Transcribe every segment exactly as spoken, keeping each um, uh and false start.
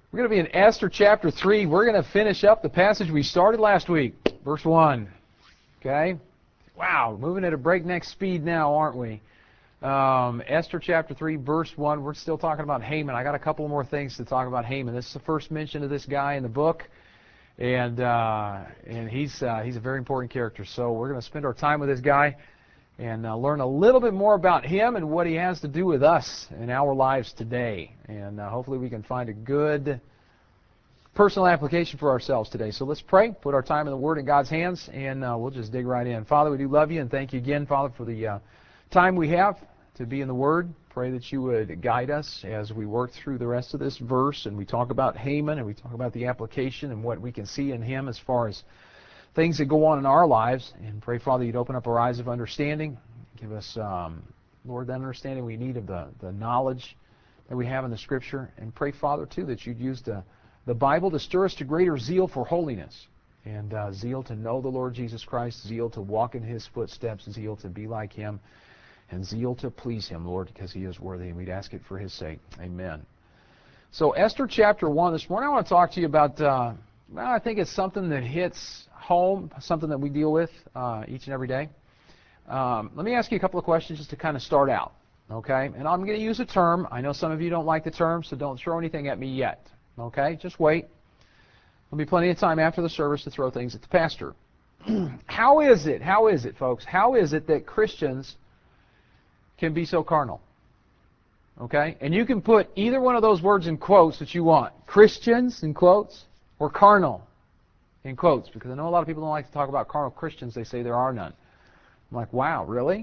We're going to be in Esther chapter three. We're going to finish up the passage we started last week, verse one. Okay? Wow, moving at a breakneck speed now, aren't we? Um, Esther chapter three, verse one. We're still talking about Haman. I got a couple more things to talk about Haman. This is the first mention of this guy in the book, and uh, and he's uh, he's a very important character. So we're going to spend our time with this guy and uh, learn a little bit more about him and what he has to do with us in our lives today. And uh, hopefully we can find a good personal application for ourselves today. So let's pray, put our time in the Word in God's hands, and uh, we'll just dig right in. Father, we do love you, and thank you again, Father, for the uh, time we have to be in the Word. Pray that you would guide us as we work through the rest of this verse, and we talk about Haman, and we talk about the application and what we can see in him as far as things that go on in our lives. And pray, Father, you'd open up our eyes of understanding. Give us, um, Lord, that understanding we need of the, the knowledge that we have in the Scripture. And pray, Father, too, that you'd use the, the Bible to stir us to greater zeal for holiness. And uh, zeal to know the Lord Jesus Christ, zeal to walk in His footsteps, zeal to be like Him, and zeal to please Him, Lord, because He is worthy. And we'd ask it for His sake. Amen. So Esther chapter one, this morning I want to talk to you about, uh, well, I think it's something that hits home, something that we deal with uh, each and every day. Um, let me ask you a couple of questions just to kind of start out, okay? And I'm going to use a term. I know some of you don't like the term, so don't throw anything at me yet, okay? Just wait. There'll be plenty of time after the service to throw things at the pastor. How is it, how is it, folks, how is it that Christians can be so carnal? Okay? And you can put either one of those words in quotes that you want. Christians in quotes or carnal in quotes, because I know a lot of people don't like to talk about carnal Christians. They say there are none. I'm like, wow, really?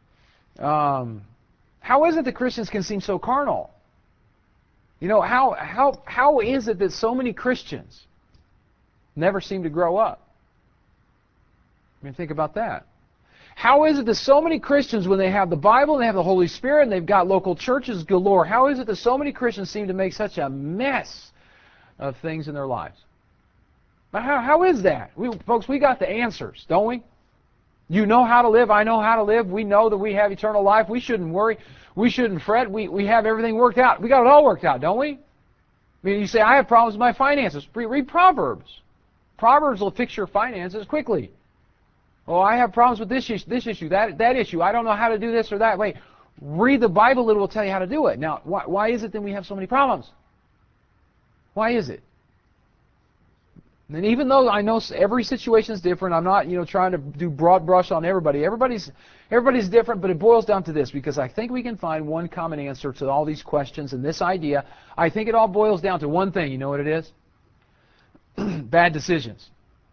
Um, how is it that Christians can seem so carnal? You know, how, how, how is it that so many Christians never seem to grow up? I mean, think about that. How is it that so many Christians, when they have the Bible and they have the Holy Spirit and they've got local churches galore, how is it that so many Christians seem to make such a mess of things in their lives? How, how is that? We, folks, we got the answers, don't we? You know how to live. I know how to live. We know that we have eternal life. We shouldn't worry. We shouldn't fret. We, we have everything worked out. We got it all worked out, don't we? I mean, you say, I have problems with my finances. Read Proverbs. Proverbs will fix your finances quickly. Oh, I have problems with this issue, this issue, that, that issue. I don't know how to do this or that. Wait, read the Bible. It will tell you how to do it. Now, why, why is it that we have so many problems? Why is it? And even though I know every situation is different, I'm not, you know, trying to do broad brush on everybody. Everybody's, everybody's different, but it boils down to this, because I think we can find one common answer to all these questions and this idea. I think it all boils down to one thing. You know what it is? Bad decisions.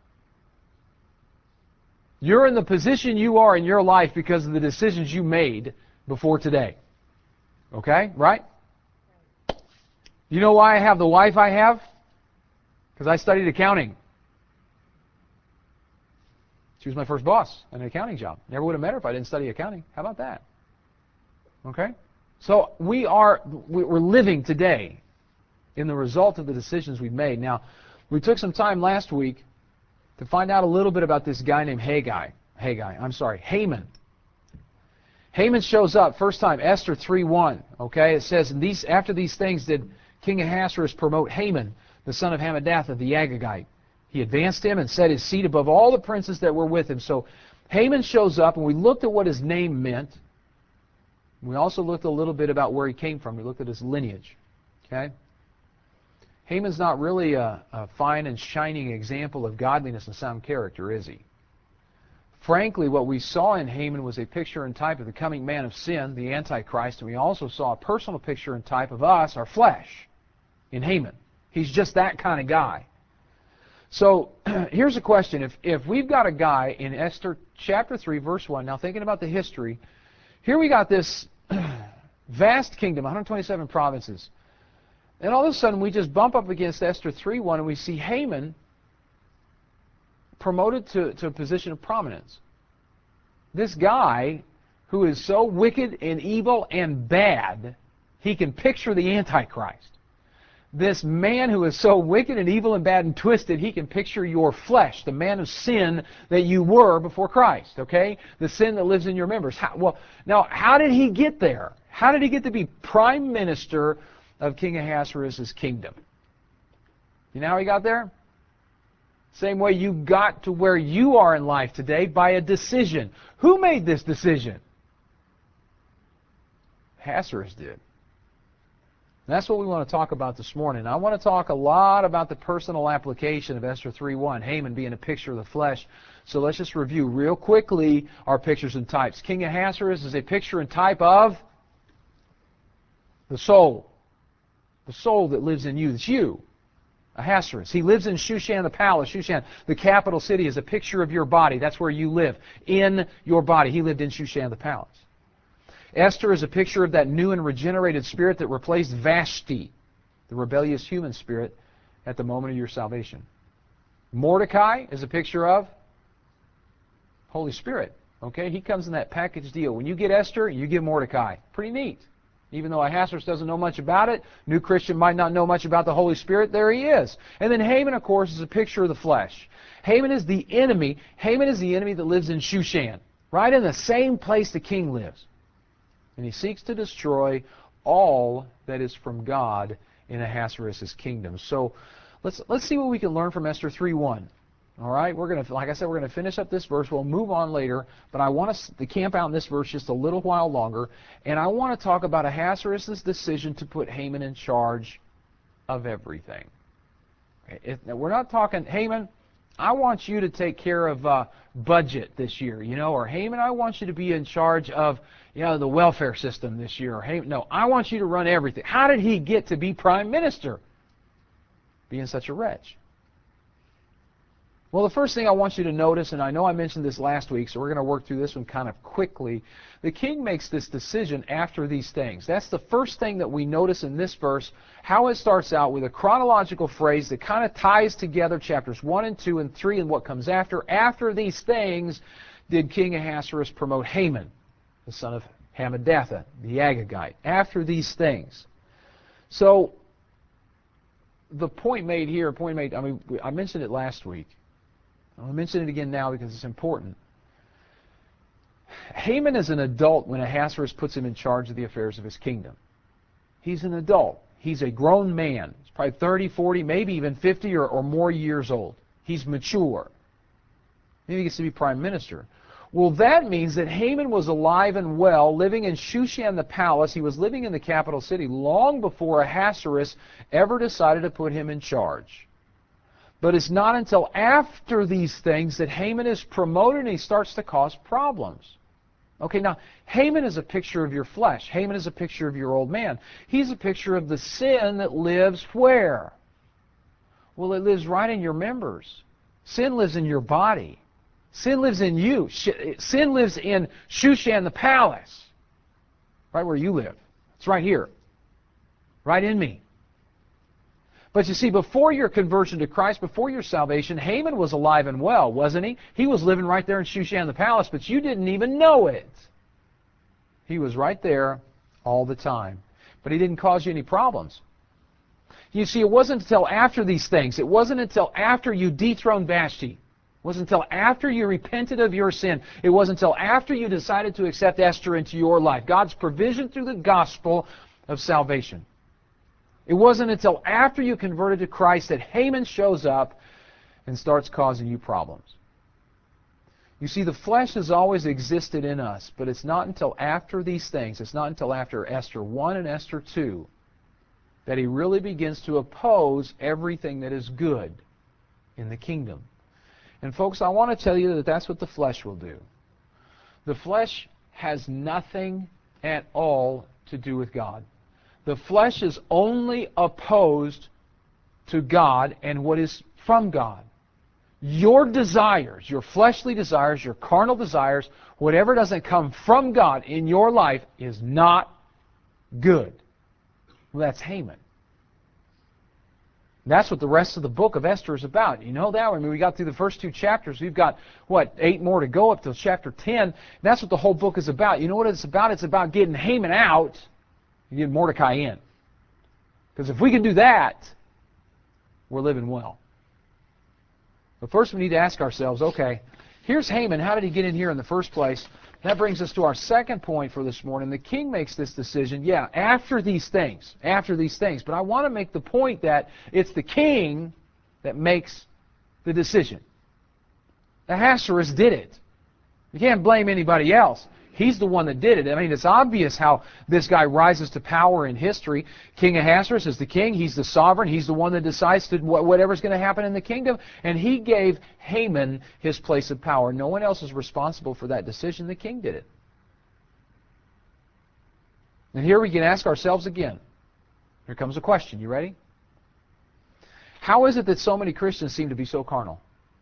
You're in the position you are in your life because of the decisions you made before today. Okay? Right? You know why I have the wife I have? Because I studied accounting. She was my first boss at an accounting job. Never would have met her if I didn't study accounting. How about that? Okay? So we are, we're living today in the result of the decisions we've made. Now, we took some time last week to find out a little bit about this guy named Haggai. Haggai, I'm sorry, Haman. Haman shows up first time, Esther three one. Okay, it says, and these, after these things did King Ahasuerus promote Haman, the son of Hammedatha the Agagite. He advanced him and set his seat above all the princes that were with him. So Haman shows up, and we looked at what his name meant. We also looked a little bit about where he came from. We looked at his lineage. Okay? Haman's not really a, a fine and shining example of godliness and sound character, is he? Frankly, what we saw in Haman was a picture and type of the coming man of sin, the Antichrist, and we also saw a personal picture and type of us, our flesh, in Haman. He's just that kind of guy. So here's a question. If, if we've got a guy in Esther chapter three, verse one, now thinking about the history, here we got this vast kingdom, one hundred twenty-seven provinces. And all of a sudden we just bump up against Esther three one and we see Haman promoted to, to a position of prominence. This guy who is so wicked and evil and bad, he can picture the Antichrist. This man who is so wicked and evil and bad and twisted, he can picture your flesh, the man of sin that you were before Christ, okay? The sin that lives in your members. How, well, now, how did he get there? How did he get to be prime minister of King Ahasuerus' kingdom? You know how he got there? Same way you got to where you are in life today, by a decision. Who made this decision? Ahasuerus did. That's what we want to talk about this morning. I want to talk a lot about the personal application of Esther three one, Haman being a picture of the flesh. So let's just review real quickly our pictures and types. King Ahasuerus is a picture and type of the soul. The soul that lives in you. It's you. Ahasuerus. He lives in Shushan the palace. Shushan, the capital city, is a picture of your body. That's where you live. In your body. He lived in Shushan the palace. Esther is a picture of that new and regenerated spirit that replaced Vashti, the rebellious human spirit, at the moment of your salvation. Mordecai is a picture of Holy Spirit. Okay, he comes in that package deal. When you get Esther, you get Mordecai. Pretty neat. Even though Ahasuerus doesn't know much about it, new Christian might not know much about the Holy Spirit, there he is. And then Haman, of course, is a picture of the flesh. Haman is the enemy. Haman is the enemy that lives in Shushan, right in the same place the king lives. And he seeks to destroy all that is from God in Ahasuerus' kingdom. So let's let's see what we can learn from Esther three one. All right, we're going to, like I said, we're going to finish up this verse. We'll move on later, but I want us to camp out in this verse just a little while longer, and I want to talk about Ahasuerus' decision to put Haman in charge of everything. It, we're not talking, Haman, I want you to take care of uh, budget this year, you know, or Haman, I want you to be in charge of, you know, the welfare system this year. Or Haman, no, I want you to run everything. How did he get to be prime minister? Being such a wretch. Well, the first thing I want you to notice, and I know I mentioned this last week, so we're going to work through this one kind of quickly. The king makes this decision after these things. That's the first thing that we notice in this verse, how it starts out with a chronological phrase that kind of ties together chapters one and two and three and what comes after. After these things did King Ahasuerus promote Haman, the son of Hammedatha, the Agagite. After these things. So, the point made here, point made, I mean, I mentioned it last week. I'll mention it again now because it's important. Haman is an adult when Ahasuerus puts him in charge of the affairs of his kingdom. He's an adult. He's a grown man. He's probably thirty, forty, maybe even fifty or, or more years old. He's mature. Maybe he gets to be prime minister. Well, that means that Haman was alive and well, living in Shushan the palace. He was living in the capital city long before Ahasuerus ever decided to put him in charge. But it's not until after these things that Haman is promoted and he starts to cause problems. Okay, now, Haman is a picture of your flesh. Haman is a picture of your old man. He's a picture of the sin that lives where? Well, it lives right in your members. Sin lives in your body. Sin lives in you. Sin lives in Shushan the palace. Right where you live. It's right here. Right in me. But you see, before your conversion to Christ, before your salvation, Haman was alive and well, wasn't he? He was living right there in Shushan the palace, but you didn't even know it. He was right there all the time. But he didn't cause you any problems. You see, it wasn't until after these things, it wasn't until after you dethroned Vashti, it wasn't until after you repented of your sin, it wasn't until after you decided to accept Esther into your life, God's provision through the gospel of salvation. It wasn't until after you converted to Christ that Haman shows up and starts causing you problems. You see, the flesh has always existed in us, but it's not until after these things, it's not until after Esther one and Esther two, that he really begins to oppose everything that is good in the kingdom. And folks, I want to tell you that that's what the flesh will do. The flesh has nothing at all to do with God. The flesh is only opposed to God and what is from God. Your desires, your fleshly desires, your carnal desires, whatever doesn't come from God in your life is not good. Well, that's Haman. That's what the rest of the book of Esther is about. You know that? I mean, we got through the first two chapters. We've got, what, eight more to go up to chapter ten. That's what the whole book is about. You know what it's about? It's about getting Haman out and getting Mordecai in. Because if we can do that, we're living well. But first we need to ask ourselves, okay, here's Haman. How did he get in here in the first place? That brings us to our second point for this morning. The king makes this decision, yeah, after these things, after these things. But I want to make the point that it's the king that makes the decision. Ahasuerus did it. You can't blame anybody else. He's the one that did it. I mean, it's obvious how this guy rises to power in history. King Ahasuerus is the king. He's the sovereign. He's the one that decides to whatever's going to happen in the kingdom. And he gave Haman his place of power. No one else is responsible for that decision. The king did it. And here we can ask ourselves again. Here comes a question. You ready? How is it that so many Christians seem to be so carnal?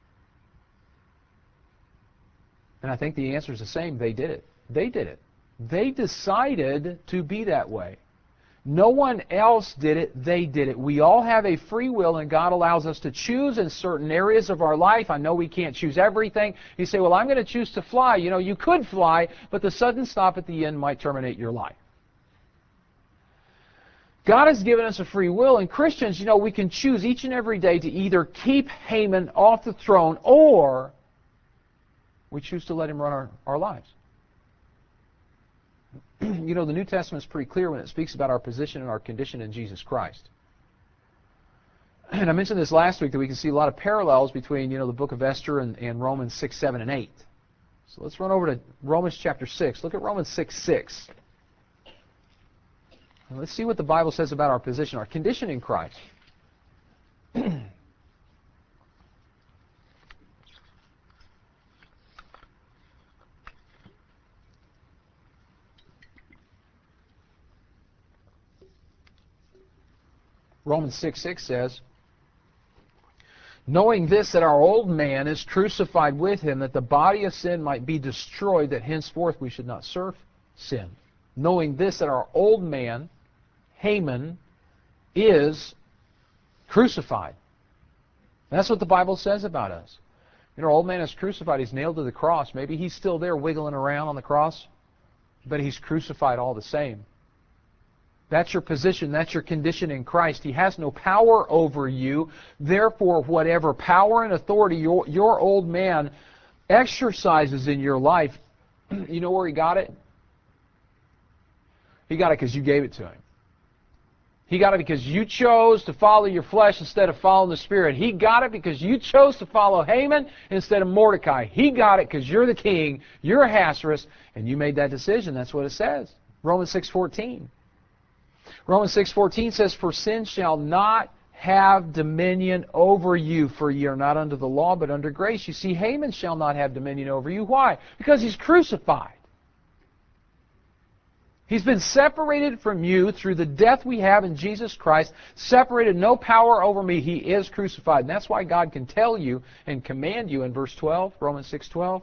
And I think the answer is the same. They did it. They did it. They decided to be that way. No one else did it. They did it. We all have a free will, and God allows us to choose in certain areas of our life. I know we can't choose everything. You say, well, I'm going to choose to fly. You know, you could fly, but the sudden stop at the end might terminate your life. God has given us a free will, and Christians, you know, we can choose each and every day to either keep Haman off the throne or we choose to let him run our, our lives. You know, the New Testament is pretty clear when it speaks about our position and our condition in Jesus Christ. And I mentioned this last week that we can see a lot of parallels between, you know, the book of Esther and, and Romans six, seven, and eight. So let's run over to Romans chapter six. Look at Romans six, six. And let's see what the Bible says about our position, our condition in Christ. Romans six, six says, knowing this, that our old man is crucified with him, that the body of sin might be destroyed, that henceforth we should not serve sin. Knowing this, that our old man, Haman, is crucified. That's what the Bible says about us. You know, our old man is crucified. He's nailed to the cross. Maybe he's still there wiggling around on the cross, but he's crucified all the same. That's your position. That's your condition in Christ. He has no power over you. Therefore, whatever power and authority your, your old man exercises in your life, you know where he got it? He got it because you gave it to him. He got it because you chose to follow your flesh instead of following the Spirit. He got it because you chose to follow Haman instead of Mordecai. He got it because you're the king, you're Ahasuerus, and you made that decision. That's what it says. Romans six fourteen. Romans six fourteen says, for sin shall not have dominion over you, for ye are not under the law, but under grace. You see, Haman shall not have dominion over you. Why? Because he's crucified. He's been separated from you through the death we have in Jesus Christ, separated, no power over me. He is crucified. And that's why God can tell you and command you in verse twelve, Romans six twelve.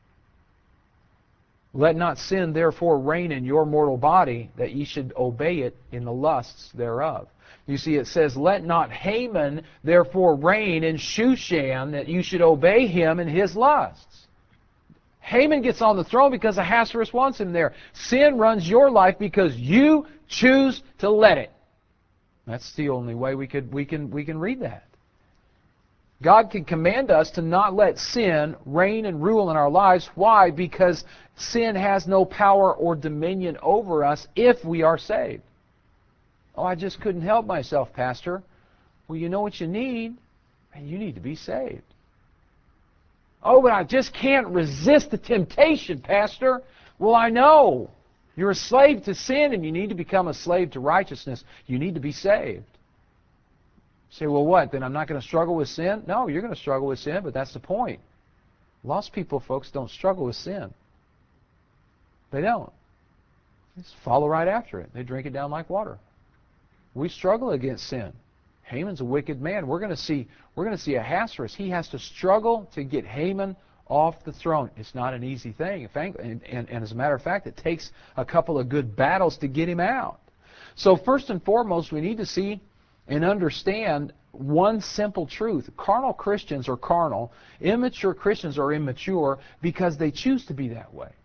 Let not sin therefore reign in your mortal body, that ye should obey it in the lusts thereof. You see, it says, let not Haman therefore reign in Shushan, that you should obey him in his lusts. Haman gets on the throne because Ahasuerus wants him there. Sin runs your life because you choose to let it. That's the only way we could we can we can read that. God can command us to not let sin reign and rule in our lives. Why? Because sin has no power or dominion over us if we are saved. Oh, I just couldn't help myself, Pastor. Well, you know what you need? You need to be saved. Oh, but I just can't resist the temptation, Pastor. Well, I know. You're a slave to sin, and you need to become a slave to righteousness. You need to be saved. Say, well, what? Then I'm not going to struggle with sin? No, you're going to struggle with sin, but that's the point. Lost people, folks, don't struggle with sin. They don't. They just follow right after it. They drink it down like water. We struggle against sin. Haman's a wicked man. We're going to see, we're going to see Ahasuerus. He has to struggle to get Haman off the throne. It's not an easy thing. In fact, and, and, and as a matter of fact, it takes a couple of good battles to get him out. So first and foremost, we need to see and understand one simple truth. Carnal Christians are carnal. Immature Christians are immature because they choose to be that way.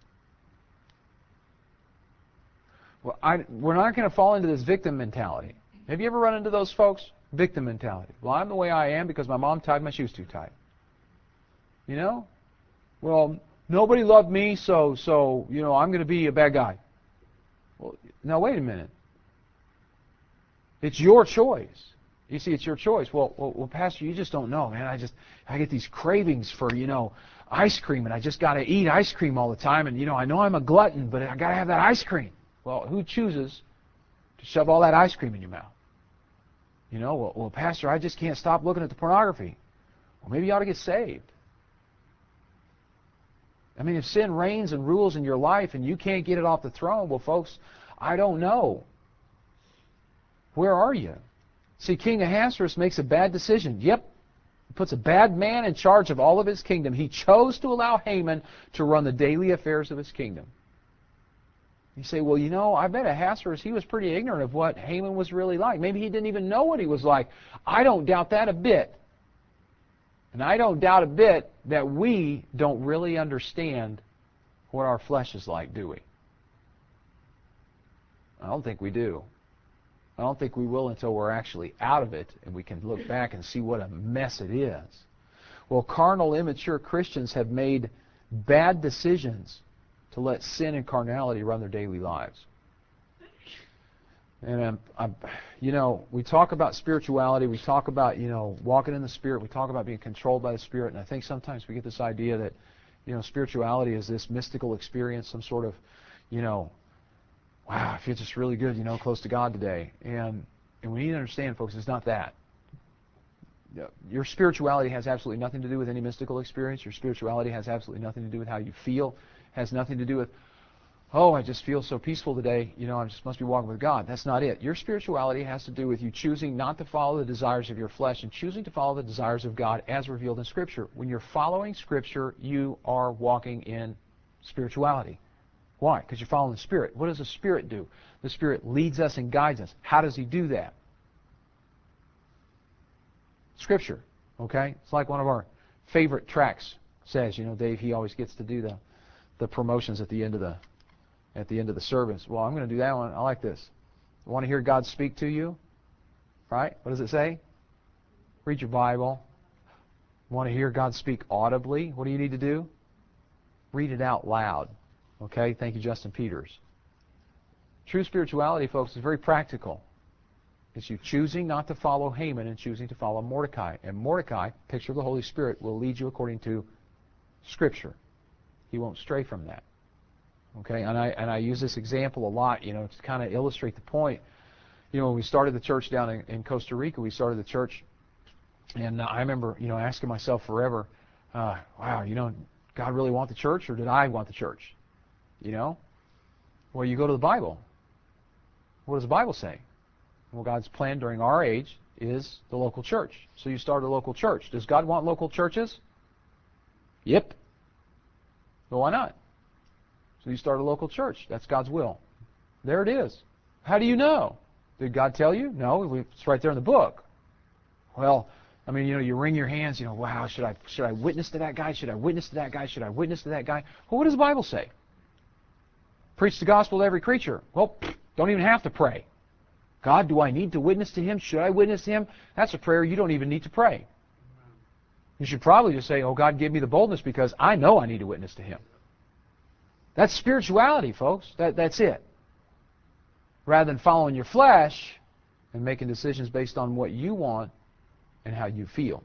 Well, I, we're not going to fall into this victim mentality. Have you ever run into those folks? Victim mentality. Well, I'm the way I am because my mom tied my shoes too tight. You know? Well, nobody loved me, so, so you know, I'm going to be a bad guy. Well, now, wait a minute. It's your choice. You see, it's your choice. Well, well, well, Pastor, you just don't know, man. I just, I get these cravings for, you know, ice cream, and I just got to eat ice cream all the time. And, you know, I know I'm a glutton, but I got to have that ice cream. Well, who chooses to shove all that ice cream in your mouth? You know, well, well, Pastor, I just can't stop looking at the pornography. Well, maybe you ought to get saved. I mean, if sin reigns and rules in your life and you can't get it off the throne, well, folks, I don't know. Where are you? See, King Ahasuerus makes a bad decision. Yep. He puts a bad man in charge of all of his kingdom. He chose to allow Haman to run the daily affairs of his kingdom. You say, well, you know, I bet Ahasuerus, he was pretty ignorant of what Haman was really like. Maybe he didn't even know what he was like. I don't doubt that a bit. And I don't doubt a bit that we don't really understand what our flesh is like, do we? I don't think we do. I don't think we will until we're actually out of it and we can look back and see what a mess it is. Well, carnal, immature Christians have made bad decisions to let sin and carnality run their daily lives. And, I'm, I'm, you know, we talk about spirituality, we talk about, you know, walking in the Spirit, we talk about being controlled by the Spirit, and I think sometimes we get this idea that, you know, spirituality is this mystical experience, some sort of, you know, wow, I feel just really good, you know, close to God today. And, and we need to understand, folks, it's not that. Your spirituality has absolutely nothing to do with any mystical experience. Your spirituality has absolutely nothing to do with how you feel. It has nothing to do with, oh, I just feel so peaceful today, you know, I just must be walking with God. That's not it. Your spirituality has to do with you choosing not to follow the desires of your flesh and choosing to follow the desires of God as revealed in Scripture. When you're following Scripture, you are walking in spirituality. Why? Because you're following the Spirit. What does the Spirit do? The Spirit leads us and guides us. How does He do that? Scripture. Okay? It's like one of our favorite tracks says. You know, Dave, he always gets to do the, the promotions at the end of the at the end of the service. Well, I'm going to do that one. I like this. Want to hear God speak to you? Right? What does it say? Read your Bible. Want to hear God speak audibly? What do you need to do? Read it out loud. Okay? Thank you, Justin Peters. True spirituality, folks, is very practical. It's you choosing not to follow Haman and choosing to follow Mordecai. And Mordecai, picture of the Holy Spirit, will lead you according to Scripture. He won't stray from that. Okay, and I and I use this example a lot, you know, to kind of illustrate the point. You know, when we started the church down in, in Costa Rica, we started the church, and uh, I remember, you know, asking myself forever, uh, wow, you know, God really want the church, or did I want the church? You know, well, you go to the Bible. What does the Bible say? Well, God's plan during our age is the local church. So you start a local church. Does God want local churches? Yep. Well, why not? So you start a local church. That's God's will. There it is. How do you know? Did God tell you? No, it's right there in the book. Well, I mean, you know, you wring your hands, you know, wow, should I should I witness to that guy? Should I witness to that guy? Should I witness to that guy? Well, what does the Bible say? Preach the gospel to every creature. Well, don't even have to pray. God, do I need to witness to him? Should I witness to him? That's a prayer you don't even need to pray. You should probably just say, oh, God, give me the boldness because I know I need to witness to him. That's spirituality, folks. That, that's it. Rather than following your flesh and making decisions based on what you want and how you feel.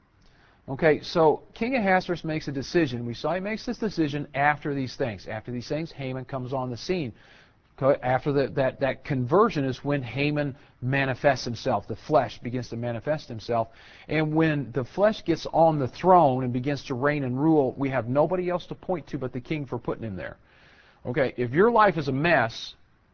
Okay, so King Ahasuerus makes a decision. We saw he makes this decision after these things. After these things, Haman comes on the scene. After the, that, that conversion is when Haman manifests himself. The flesh begins to manifest himself. And when the flesh gets on the throne and begins to reign and rule, we have nobody else to point to but the king for putting him there. Okay, if your life is a mess,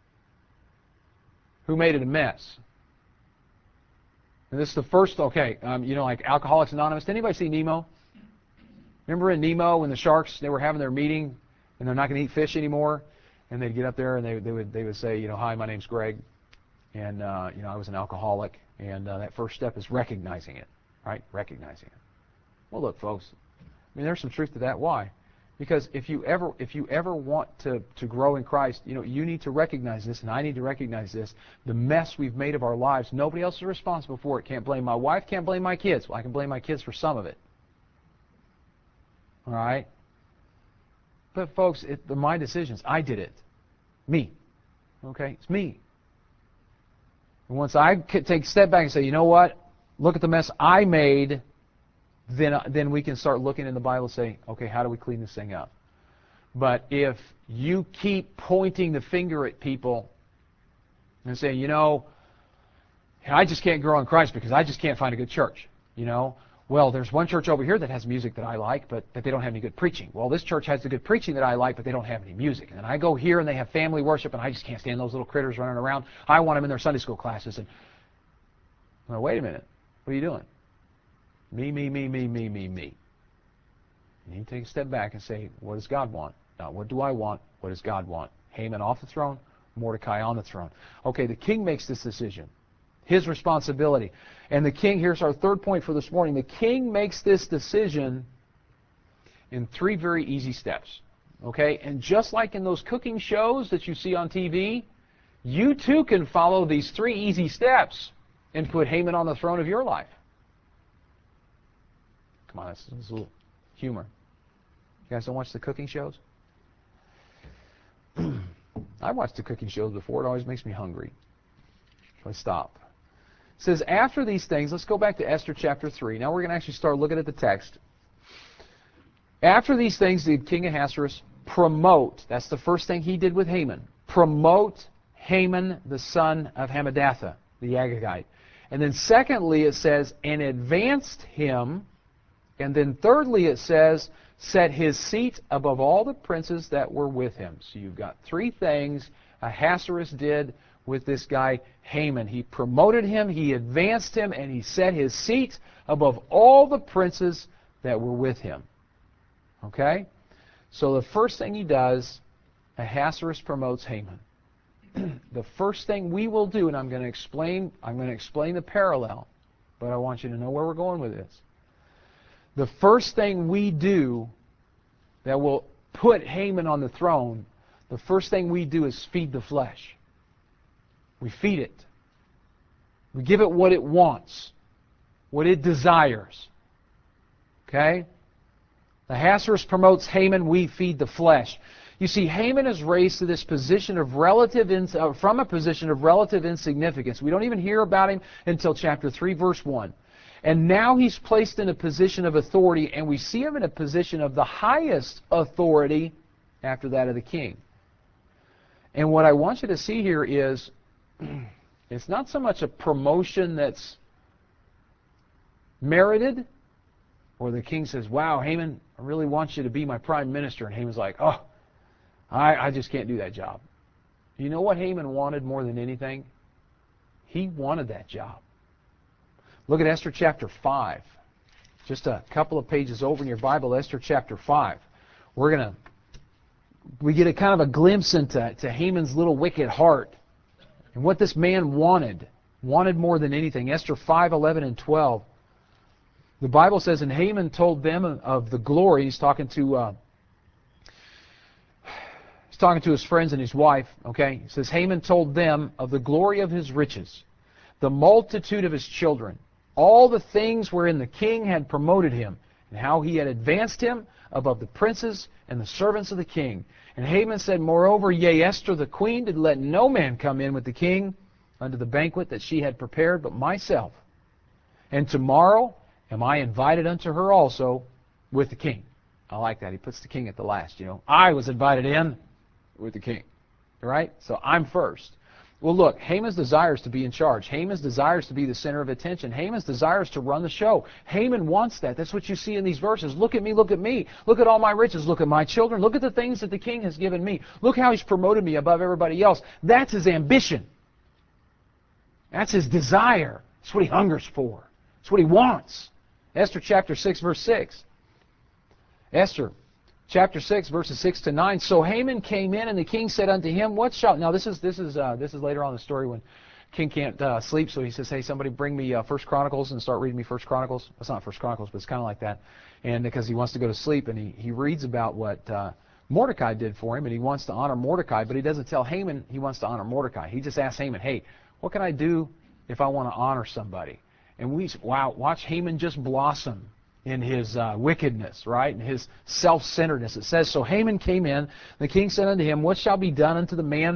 who made it a mess? And this is the first, okay, um, you know, like Alcoholics Anonymous. Did anybody see Nemo? Remember in Nemo when the sharks, they were having their meeting and they're not going to eat fish anymore? And they'd get up there and they, they would they would say, you know, hi, my name's Greg, and uh, you know, I was an alcoholic, and uh, that first step is recognizing it, right? Recognizing it. Well, look, folks, I mean, there's some truth to that. Why? Because if you ever if you ever want to to grow in Christ, you know, you need to recognize this, and I need to recognize this. The mess we've made of our lives, nobody else is responsible for it. Can't blame my wife. Can't blame my kids. Well, I can blame my kids for some of it. All right. But folks, it, they're my decisions. I did it. Me. Okay? It's me. And once I take a step back and say, you know what, look at the mess I made, then, then we can start looking in the Bible and say, okay, how do we clean this thing up? But if you keep pointing the finger at people and saying, you know, I just can't grow in Christ because I just can't find a good church, you know. Well, there's one church over here that has music that I like, but that they don't have any good preaching. Well, this church has the good preaching that I like, but they don't have any music. And then I go here and they have family worship, and I just can't stand those little critters running around. I want them in their Sunday school classes. And well, wait a minute. What are you doing? Me, me, me, me, me, me, me. You need to take a step back and say, what does God want? Not what do I want? What does God want? Haman off the throne, Mordecai on the throne. Okay, the king makes this decision. His responsibility. And the king, here's our third point for this morning. The king makes this decision in three very easy steps. Okay? And just like in those cooking shows that you see on T V, you too can follow these three easy steps and put Haman on the throne of your life. Come on, that's, that's a little humor. You guys don't watch the cooking shows? I watched the cooking shows before. It always makes me hungry. So I stop. It says, after these things, let's go back to Esther chapter three. Now we're going to actually start looking at the text. After these things, did King Ahasuerus promote, that's the first thing he did with Haman, promote Haman the son of Hammedatha, the Agagite. And then secondly, it says, and advanced him. And then thirdly, it says, set his seat above all the princes that were with him. So you've got three things Ahasuerus did with this guy Haman. He promoted him, he advanced him, and he set his seat above all the princes that were with him. Okay? So the first thing he does, Ahasuerus promotes Haman. The first thing we will do, and I'm going to explain, I'm going to explain the parallel, but I want you to know where we're going with this. The first thing we do that will put Haman on the throne, the first thing we do is feed the flesh. We feed it. We give it what it wants, what it desires. Okay? Ahasuerus promotes Haman, we feed the flesh. You see, Haman is raised to this position of relative, ins uh, from a position of relative insignificance. We don't even hear about him until chapter three, verse one. And now he's placed in a position of authority, and we see him in a position of the highest authority after that of the king. And what I want you to see here is, it's not so much a promotion that's merited, or the king says, wow, Haman, I really want you to be my prime minister. And Haman's like, oh, I, I just can't do that job. You know what Haman wanted more than anything? He wanted that job. Look at Esther chapter five. Just a couple of pages over in your Bible, Esther chapter five. We're going to, we get a kind of a glimpse into to Haman's little wicked heart and what this man wanted, wanted more than anything. Esther five, eleven, and twelve. The Bible says, and Haman told them of the glory. He's talking to uh, he's talking to his friends and his wife. Okay, he says Haman told them of the glory of his riches, the multitude of his children, all the things wherein the king had promoted him, and how he had advanced him above the princes and the servants of the king. And Haman said, moreover, yea, Esther the queen did let no man come in with the king unto the banquet that she had prepared but myself. And tomorrow am I invited unto her also with the king. I like that. He puts the king at the last, you know. I was invited in with the king. All right? So I'm first. Well, look, Haman's desires to be in charge. Haman's desires to be the center of attention. Haman's desires to run the show. Haman wants that. That's what you see in these verses. Look at me, look at me. Look at all my riches. Look at my children. Look at the things that the king has given me. Look how he's promoted me above everybody else. That's his ambition. That's his desire. That's what he hungers for. That's what he wants. Esther chapter six, verse six. Esther chapter six, verses six to nine. So Haman came in, and the king said unto him, what shall... Now this is this is uh, this is later on in the story when king can't uh, sleep, so he says, hey, somebody bring me uh, First Chronicles and start reading me First Chronicles. That's not First Chronicles, but it's kind of like that. And because he wants to go to sleep, and he, he reads about what uh, Mordecai did for him, and he wants to honor Mordecai, but he doesn't tell Haman he wants to honor Mordecai. He just asks Haman, hey, what can I do if I want to honor somebody? And we, wow, watch Haman just blossom in his uh, wickedness, right, and his self-centeredness. It says, so Haman came in, the king said unto him, what shall be done unto the man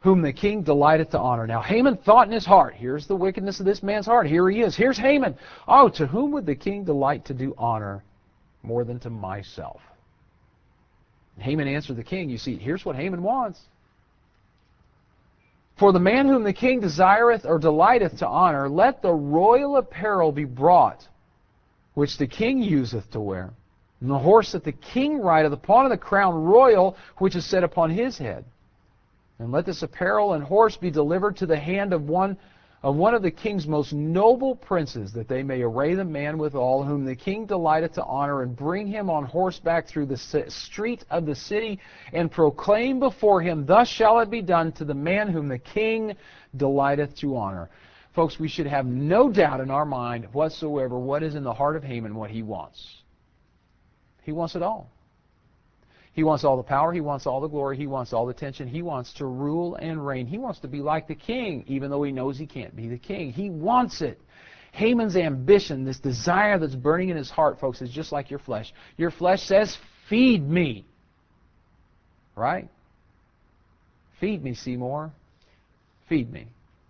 whom the king delighteth to honor. Now Haman thought in his heart, here's the wickedness of this man's heart. Here he is. Here's Haman. Oh, to whom would the king delight to do honor more than to myself? Haman answered the king. You see, here's what Haman wants. For the man whom the king desireth or delighteth to honor, let the royal apparel be brought, which the king useth to wear, and the horse that the king rideth upon, and the crown royal which is set upon his head. And let this apparel and horse be delivered to the hand of one of one of the king's most noble princes, that they may array the man withal, whom the king delighteth to honor, and bring him on horseback through the street of the city, and proclaim before him, thus shall it be done to the man whom the king delighteth to honor. Folks, we should have no doubt in our mind whatsoever what is in the heart of Haman, what he wants. He wants it all. He wants all the power. He wants all the glory. He wants all the attention. He wants to rule and reign. He wants to be like the king, even though he knows he can't be the king. He wants it. Haman's ambition, this desire that's burning in his heart, folks, is just like your flesh. Your flesh says, feed me. Right? Feed me, Seymour. Feed me.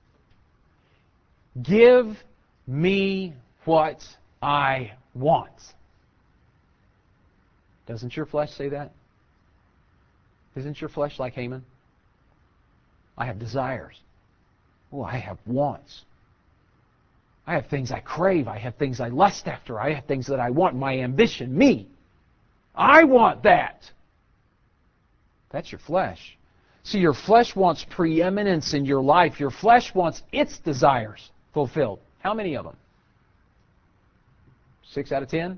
Give me what I want. Doesn't your flesh say that? Isn't your flesh like Haman? I have desires. Oh, I have wants. I have things I crave. I have things I lust after. I have things that I want. My ambition, me. I want that. That's your flesh. See, your flesh wants preeminence in your life. Your flesh wants its desires fulfilled. How many of them? Six out of ten?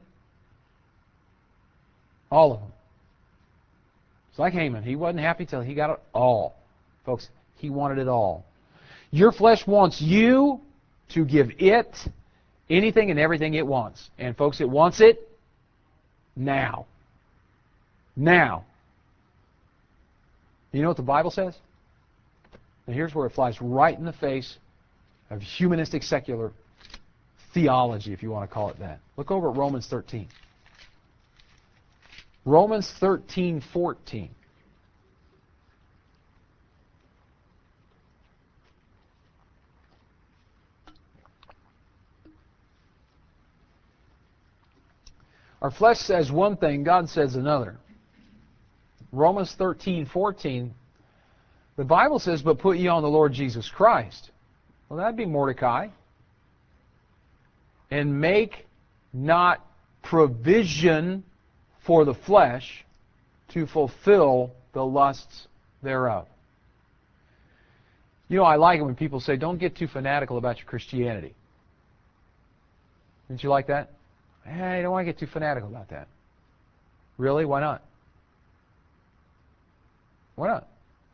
All of them. It's like Haman. He wasn't happy till he got it all. Folks, he wanted it all. Your flesh wants you to give it anything and everything it wants. And folks, it wants it now. Now. You know what the Bible says? And here's where it flies right in the face of humanistic secular theology, if you want to call it that. Look over at Romans thirteen. Romans thirteen fourteen. Our flesh says one thing, God says another. Romans thirteen fourteen, the Bible says, but put ye on the Lord Jesus Christ. Well, that'd be Mordecai. And make not provision for the flesh to fulfill the lusts thereof. You know, I like it when people say, don't get too fanatical about your Christianity. Didn't you like that? Hey, I don't want to get too fanatical about that. Really? Why not? Why not?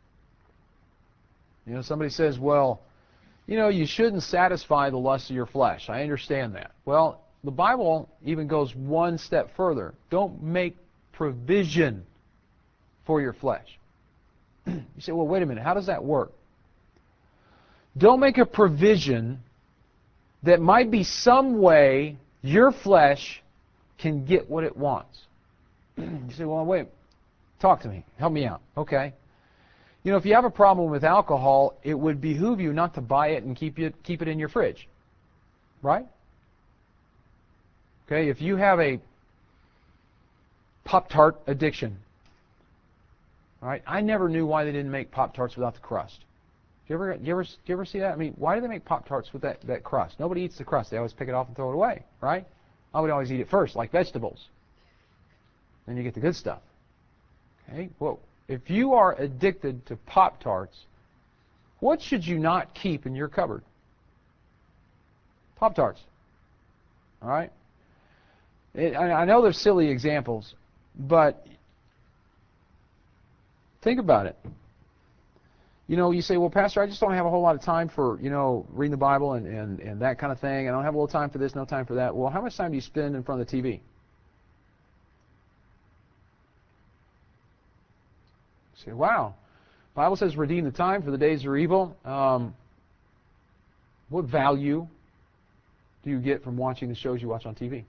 You know, somebody says, well, you know, you shouldn't satisfy the lusts of your flesh. I understand that. Well, the Bible even goes one step further. Don't make provision for your flesh. You say, well, wait a minute. How does that work? Don't make a provision that might be some way your flesh can get what it wants. You say, well, wait. Talk to me. Help me out. Okay. You know, if you have a problem with alcohol, it would behoove you not to buy it and keep it, keep it in your fridge. Right? Okay, if you have a Pop-Tart addiction, all right, I never knew why they didn't make Pop-Tarts without the crust. Do you ever, do you ever, do you ever see that? I mean, why do they make Pop-Tarts with that, that crust? Nobody eats the crust. They always pick it off and throw it away, right? I would always eat it first, like vegetables. Then you get the good stuff. Okay, well, if you are addicted to Pop-Tarts, what should you not keep in your cupboard? Pop-Tarts. All right? It, I, I know they're silly examples, but think about it. You know, you say, well, Pastor, I just don't have a whole lot of time for, you know, reading the Bible and, and, and that kind of thing. I don't have a little time for this, no time for that. Well, how much time do you spend in front of the T V? You say, wow, the Bible says redeem the time for the days are evil. Um, what value do you get from watching the shows you watch on T V?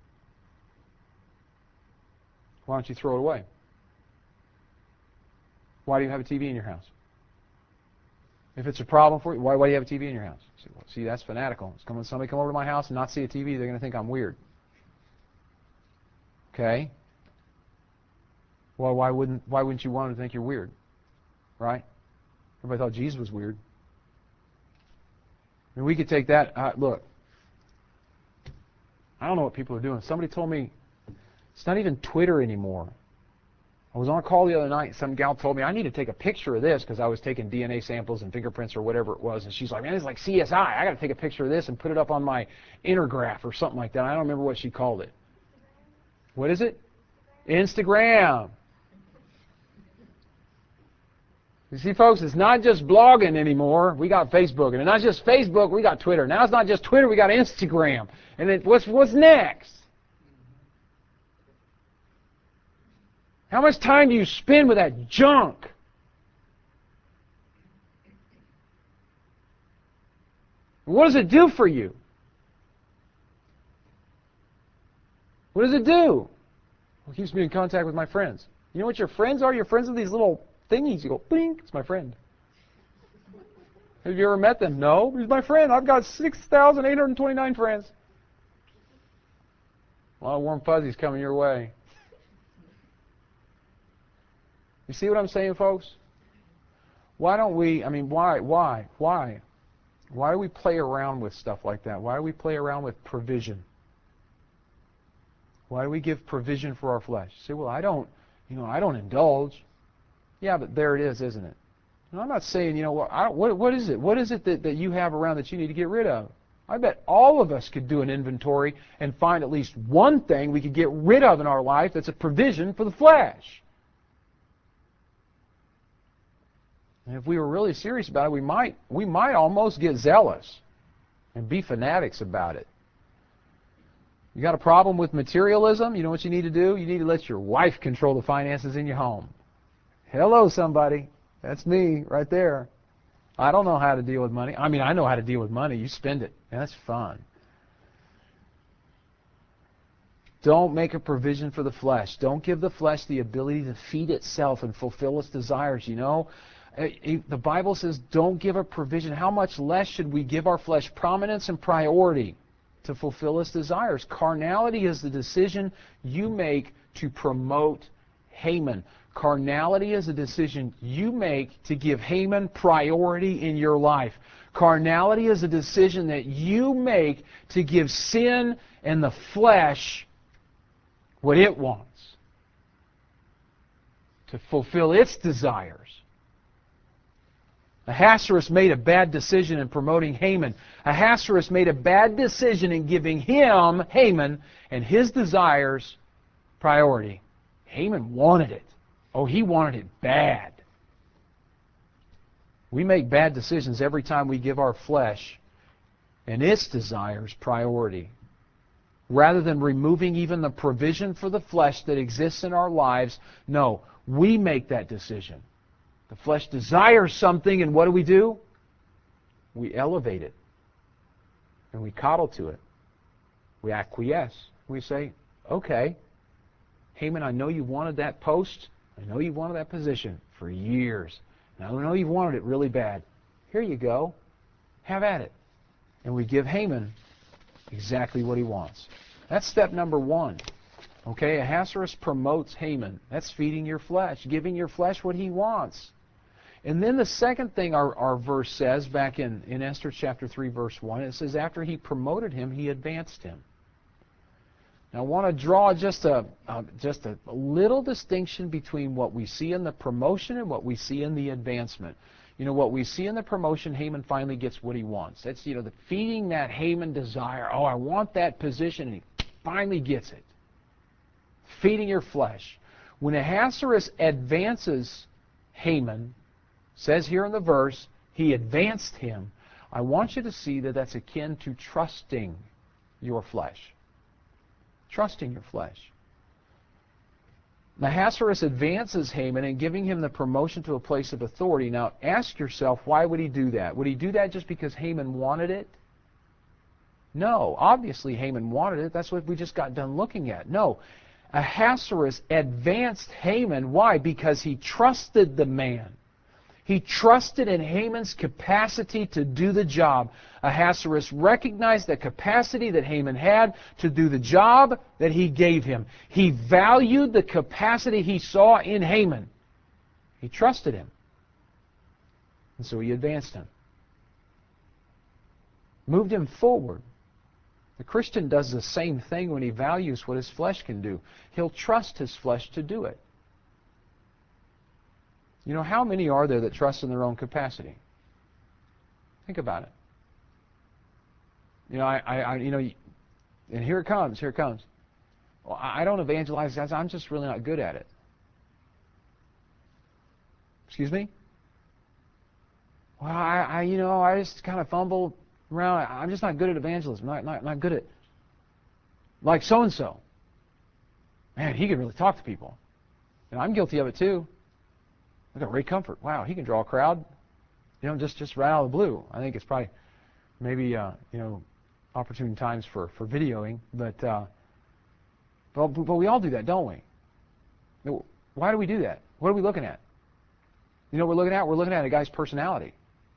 Why don't you throw it away? Why do you have a T V in your house? If it's a problem for you, why, why do you have a T V in your house? See, well, see, that's fanatical. It's coming, somebody come over to my house and not see a T V, they're going to think I'm weird. Okay? Well, why wouldn't why wouldn't you want them to think you're weird? Right? Everybody thought Jesus was weird. I mean, we could take that. Uh, look, I don't know what people are doing. Somebody told me it's not even Twitter anymore. I was on a call the other night. Some gal told me I need to take a picture of this because I was taking D N A samples and fingerprints or whatever it was. And she's like, man, it's like C S I. I got to take a picture of this and put it up on my Intergraph or something like that. I don't remember what she called it. What is it? Instagram. You see, folks, it's not just blogging anymore. We got Facebook. And it's not just Facebook. We got Twitter. Now it's not just Twitter. We got Instagram. And it, what's, what's next? How much time do you spend with that junk? What does it do for you? What does it do? Well, it keeps me in contact with my friends. You know what your friends are? Your friends are these little thingies. You go, bling, it's my friend. Have you ever met them? No, he's my friend. I've got six thousand eight hundred twenty-nine friends. A lot of warm fuzzies coming your way. You see what I'm saying, folks? Why don't we, I mean, why, why, why? Why do we play around with stuff like that? Why do we play around with provision? Why do we give provision for our flesh? You say, well, I don't, you know, I don't indulge. Yeah, but there it is, isn't it? And I'm not saying, you know, what, I don't, what, what is it? What is it that, that you have around that you need to get rid of? I bet all of us could do an inventory and find at least one thing we could get rid of in our life that's a provision for the flesh. And if we were really serious about it, we might, we might almost get zealous and be fanatics about it. You got a problem with materialism? You know what you need to do? You need to let your wife control the finances in your home. Hello, somebody. That's me right there. I don't know how to deal with money. I mean, I know how to deal with money. You spend it. That's fun. Don't make a provision for the flesh. Don't give the flesh the ability to feed itself and fulfill its desires. You know, the Bible says don't give a provision. How much less should we give our flesh prominence and priority to fulfill its desires? Carnality is the decision you make to promote Haman. Carnality is a decision you make to give Haman priority in your life. Carnality is a decision that you make to give sin and the flesh what it wants, to fulfill its desires. Ahasuerus made a bad decision in promoting Haman. Ahasuerus made a bad decision in giving him, Haman, and his desires priority. Haman wanted it. Oh, he wanted it bad. We make bad decisions every time we give our flesh and its desires priority. Rather than removing even the provision for the flesh that exists in our lives, no, we make that decision. The flesh desires something, and what do we do? We elevate it. And we coddle to it. We acquiesce. We say, okay, Haman, I know you wanted that post. I know you wanted that position for years. And I know you wanted it really bad. Here you go. Have at it. And we give Haman exactly what he wants. That's step number one. Okay, Ahasuerus promotes Haman. That's feeding your flesh, giving your flesh what he wants. And then the second thing our, our verse says back in, in Esther chapter three, verse one, it says after he promoted him, he advanced him. Now I want to draw just a, uh, just a little distinction between what we see in the promotion and what we see in the advancement. You know, what we see in the promotion, Haman finally gets what he wants. That's, you know, the feeding that Haman desire. Oh, I want that position, and he finally gets it. Feeding your flesh. When Ahasuerus advances Haman, says here in the verse, he advanced him. I want you to see that that's akin to trusting your flesh. Trusting your flesh. Ahasuerus advances Haman and giving him the promotion to a place of authority. Now, ask yourself, why would he do that? Would he do that just because Haman wanted it? No. Obviously, Haman wanted it. That's what we just got done looking at. No. Ahasuerus advanced Haman. Why? Because he trusted the man. He trusted in Haman's capacity to do the job. Ahasuerus recognized the capacity that Haman had to do the job that he gave him. He valued the capacity he saw in Haman. He trusted him. And so he advanced him. Moved him forward. The Christian does the same thing when he values what his flesh can do. He'll trust his flesh to do it. You know, how many are there that trust in their own capacity? Think about it. You know, I, I, I you know, and here it comes, here it comes. Well, I don't evangelize, guys. I'm just really not good at it. Excuse me? Well, I, I you know, I just kind of fumble around. I'm just not good at evangelism. Not, not, not good at, like so-and-so. Man, he can really talk to people. And I'm guilty of it too. Look at Ray Comfort. Wow, he can draw a crowd. You know, just just right out of the blue. I think it's probably maybe uh, you know, opportune times for for videoing, but uh, but but we all do that, don't we? Why do we do that? What are we looking at? You know, what we're looking at we're looking at a guy's personality,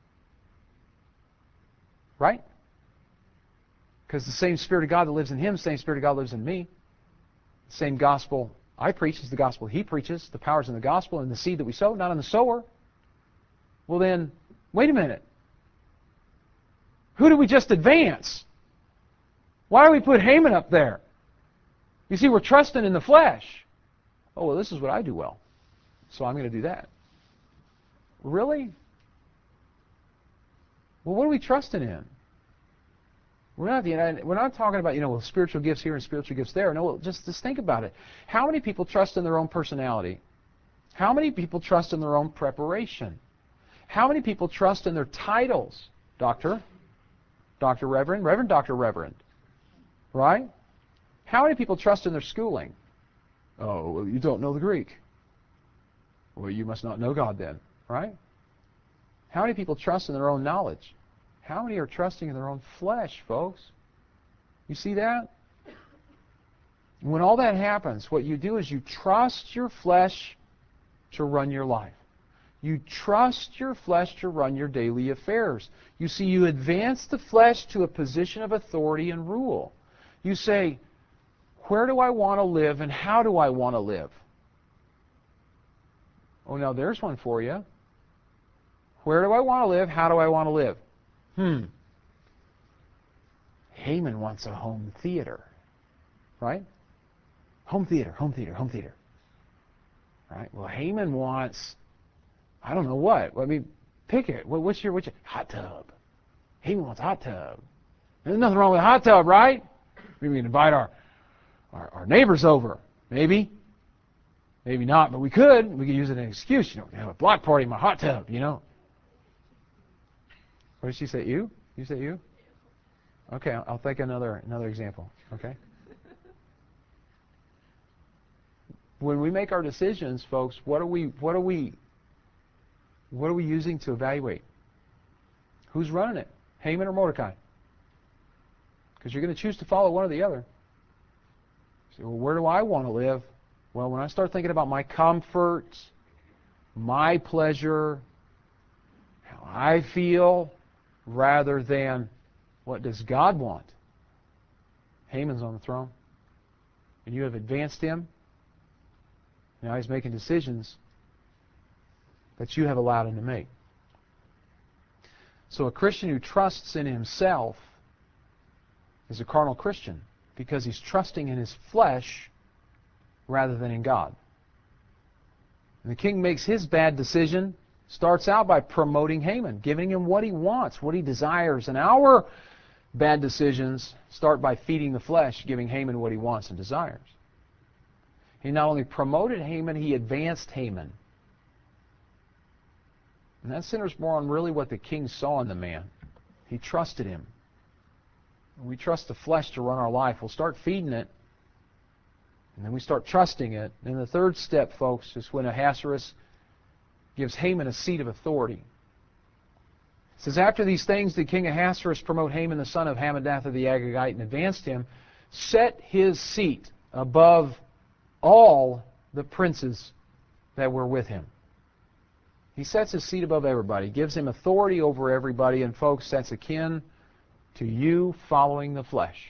right? Because the same Spirit of God that lives in him, the same Spirit of God lives in me. The same gospel I preach is the gospel he preaches. The power's in the gospel and the seed that we sow, not in the sower. Well then, wait a minute. Who did we just advance? Why do we put Haman up there? You see, we're trusting in the flesh. Oh, well, this is what I do well, so I'm going to do that. Really? Well, what are we trusting in? We're not, you know, we're not talking about, you know, well, spiritual gifts here and spiritual gifts there. No, just, just think about it. How many people trust in their own personality? How many people trust in their own preparation? How many people trust in their titles? Doctor, Doctor Reverend, Reverend Doctor Reverend. Right? How many people trust in their schooling? Oh, well, you don't know the Greek. Well, you must not know God then. Right? How many people trust in their own knowledge? How many are trusting in their own flesh, folks? You see that? When all that happens, what you do is you trust your flesh to run your life. You trust your flesh to run your daily affairs. You see, you advance the flesh to a position of authority and rule. You say, where do I want to live and how do I want to live? Oh, now there's one for you. Where do I want to live? How do I want to live? Hmm. Haman wants a home theater, right? Home theater, home theater, home theater. Right? Well, Haman wants, I don't know what. I mean, pick it. What's your, what's your hot tub? Haman wants a hot tub. There's nothing wrong with a hot tub, right? Maybe we can invite our, our, our neighbors over. Maybe. Maybe not, but we could. We could use it as an excuse. You know, we have a block party in my hot tub, you know. What did she say? You? You say you? Okay, I'll, I'll think another another example. Okay. When we make our decisions, folks, what are we what are we what are we using to evaluate? Who's running it? Haman or Mordecai? Because you're going to choose to follow one or the other. So, well, where do I want to live? Well, when I start thinking about my comfort, my pleasure, how I feel, rather than what does God want? Haman's on the throne. And you have advanced him. Now he's making decisions that you have allowed him to make. So a Christian who trusts in himself is a carnal Christian because he's trusting in his flesh rather than in God. And the king makes his bad decision, starts out by promoting Haman, giving him what he wants, what he desires. And our bad decisions start by feeding the flesh, giving Haman what he wants and desires. He not only promoted Haman, he advanced Haman. And that centers more on really what the king saw in the man. He trusted him. When we trust the flesh to run our life, we'll start feeding it, and then we start trusting it. And the third step, folks, is when Ahasuerus gives Haman a seat of authority. It says, after these things, the king Ahasuerus promote Haman, the son of Hammedatha the Agagite, and advanced him, set his seat above all the princes that were with him. He sets his seat above everybody, gives him authority over everybody, and folks, that's akin to you following the flesh.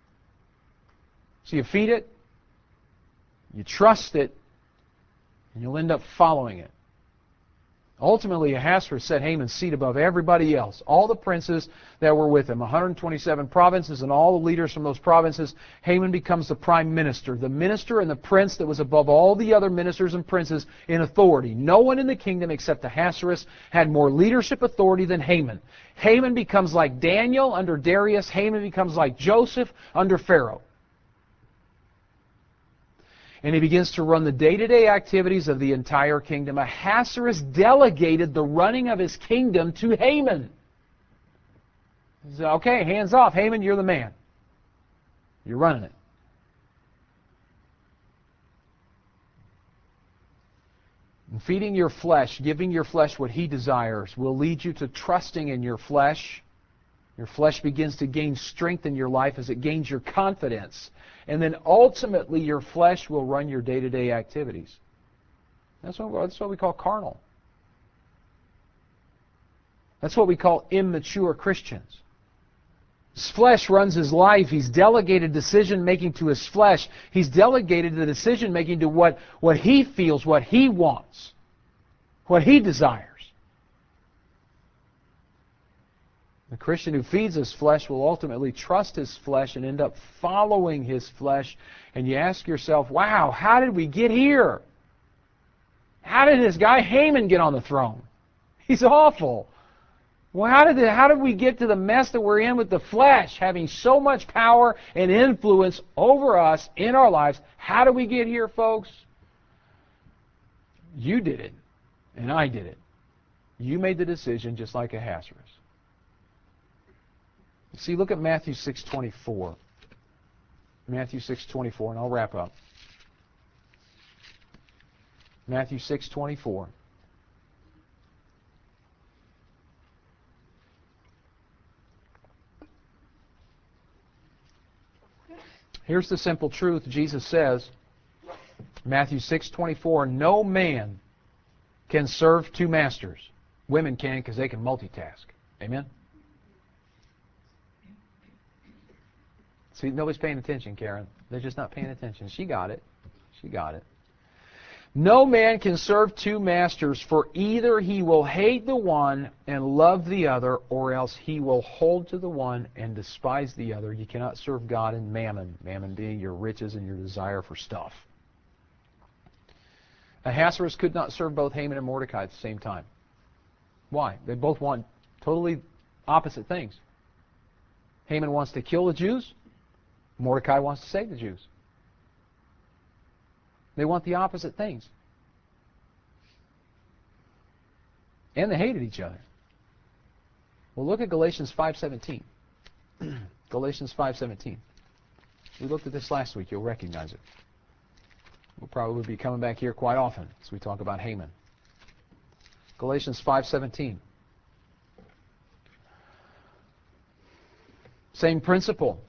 So you feed it, you trust it, and you'll end up following it. Ultimately, Ahasuerus set Haman's seat above everybody else. All the princes that were with him, one hundred twenty-seven provinces and all the leaders from those provinces, Haman becomes the prime minister, the minister and the prince that was above all the other ministers and princes in authority. No one in the kingdom except Ahasuerus had more leadership authority than Haman. Haman becomes like Daniel under Darius. Haman becomes like Joseph under Pharaoh. And he begins to run the day-to-day activities of the entire kingdom. Ahasuerus delegated the running of his kingdom to Haman. He said, okay, hands off. Haman, you're the man. You're running it. And feeding your flesh, giving your flesh what he desires, will lead you to trusting in your flesh. Your flesh begins to gain strength in your life as it gains your confidence. And then ultimately your flesh will run your day-to-day activities. That's what, that's what we call carnal. That's what we call immature Christians. His flesh runs his life. He's delegated decision-making to his flesh. He's delegated the decision-making to what, what he feels, what he wants, what he desires. The Christian who feeds his flesh will ultimately trust his flesh and end up following his flesh. And you ask yourself, wow, how did we get here? How did this guy Haman get on the throne? He's awful. Well, how did, the, how did we get to the mess that we're in with the flesh, having so much power and influence over us in our lives? How did we get here, folks? You did it, and I did it. You made the decision just like Ahasuerus. See, look at Matthew six twenty-four. Matthew six twenty-four, and I'll wrap up. Matthew six twenty-four. Here's the simple truth. Jesus says, Matthew six twenty-four, no man can serve two masters. Women can because they can multitask. Amen? See, nobody's paying attention, Karen. They're just not paying attention. She got it. She got it. No man can serve two masters, for either he will hate the one and love the other, or else he will hold to the one and despise the other. You cannot serve God and mammon, mammon being your riches and your desire for stuff. Ahasuerus could not serve both Haman and Mordecai at the same time. Why? They both want totally opposite things. Haman wants to kill the Jews. Mordecai wants to save the Jews. They want the opposite things. And they hated each other. Well, look at Galatians five seventeen. Galatians five seventeen. We looked at this last week. You'll recognize it. We'll probably be coming back here quite often as we talk about Haman. Galatians five seventeen. Same principle.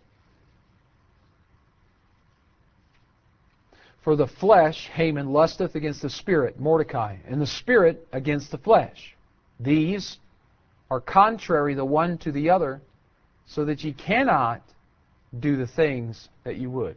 For the flesh, Haman, lusteth against the spirit, Mordecai, and the spirit against the flesh. These are contrary the one to the other, so that ye cannot do the things that you would.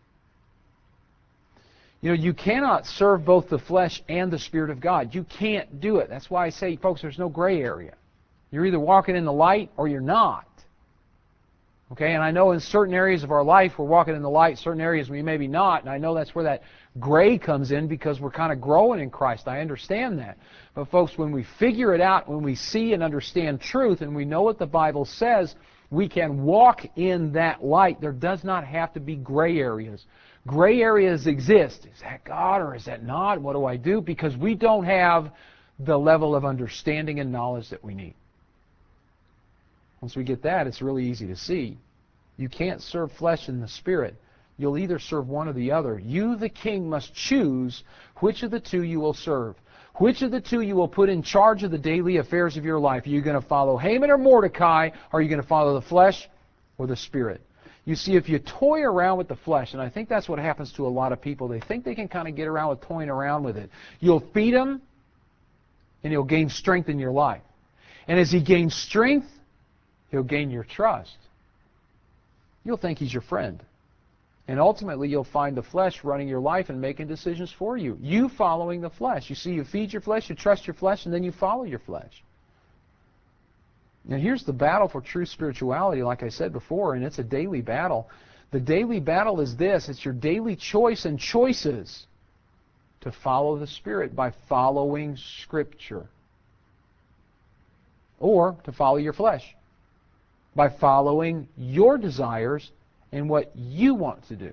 You know, you cannot serve both the flesh and the Spirit of God. You can't do it. That's why I say, folks, there's no gray area. You're either walking in the light or you're not. Okay, and I know in certain areas of our life we're walking in the light, certain areas we maybe not, and I know that's where that gray comes in because we're kind of growing in Christ. I understand that. But folks, when we figure it out, when we see and understand truth, and we know what the Bible says, we can walk in that light. There does not have to be gray areas. Gray areas exist. Is that God or is that not? What do I do? Because we don't have the level of understanding and knowledge that we need. Once we get that, it's really easy to see. You can't serve flesh and the spirit. You'll either serve one or the other. You, the king, must choose which of the two you will serve. Which of the two you will put in charge of the daily affairs of your life. Are you going to follow Haman or Mordecai? Or are you going to follow the flesh or the spirit? You see, if you toy around with the flesh, and I think that's what happens to a lot of people, they think they can kind of get around with toying around with it. You'll feed them, and He'll gain strength in your life. And as He gains strength, He'll gain your trust. You'll think He's your friend. And ultimately, you'll find the flesh running your life and making decisions for you. You following the flesh. You see, you feed your flesh, you trust your flesh, and then you follow your flesh. And here's the battle for true spirituality, like I said before, and it's a daily battle. The daily battle is this. It's your daily choice and choices to follow the Spirit by following Scripture. Or to follow your flesh by following your desires and what you want to do.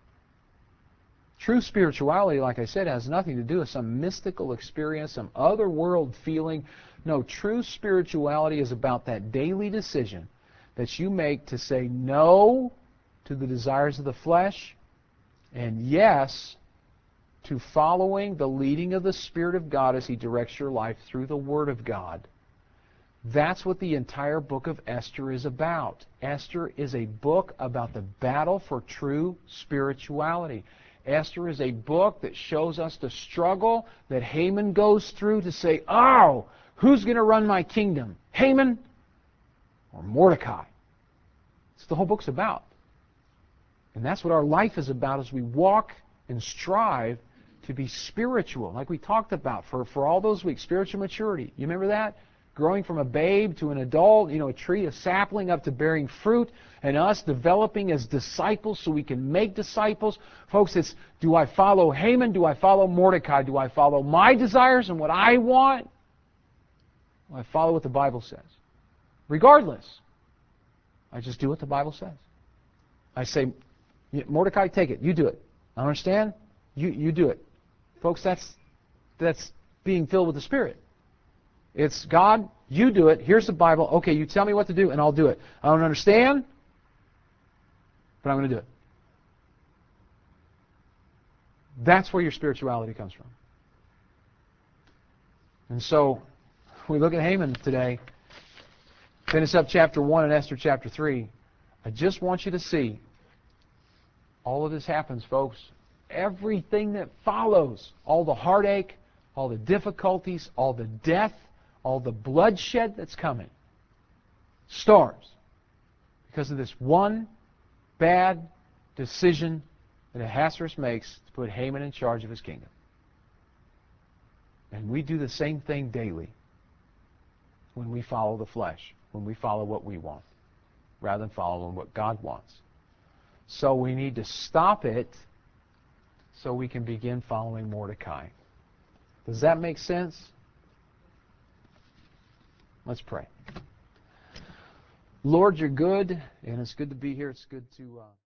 True spirituality, like I said, has nothing to do with some mystical experience, some other world feeling. No, true spirituality is about that daily decision that you make to say no to the desires of the flesh and yes to following the leading of the Spirit of God as He directs your life through the Word of God. That's what the entire book of Esther is about. Esther is a book about the battle for true spirituality. Esther is a book that shows us the struggle that Haman goes through to say, oh, who's going to run my kingdom? Haman or Mordecai? That's what the whole book's about. And that's what our life is about as we walk and strive to be spiritual, like we talked about for, for all those weeks, spiritual maturity. You remember that? Growing from a babe to an adult, you know, a tree, a sapling, up to bearing fruit, and us developing as disciples so we can make disciples. Folks, it's, do I follow Haman? Do I follow Mordecai? Do I follow my desires and what I want? Do I follow what the Bible says? Regardless, I just do what the Bible says. I say, Mordecai, take it. You do it. I understand? You, you do it. Folks, that's, that's being filled with the Spirit. It's, God, you do it. Here's the Bible. Okay, you tell me what to do, and I'll do it. I don't understand, but I'm going to do it. That's where your spirituality comes from. And so, we look at Haman today, finish up chapter one and Esther chapter three. I just want you to see all of this happens, folks. Everything that follows, all the heartache, all the difficulties, all the death, all the bloodshed that's coming, starts because of this one bad decision that Ahasuerus makes to put Haman in charge of his kingdom. And we do the same thing daily when we follow the flesh, when we follow what we want, rather than following what God wants. So we need to stop it so we can begin following Mordecai. Does that make sense? Let's pray. Lord, you're good, and it's good to be here. It's good to... Uh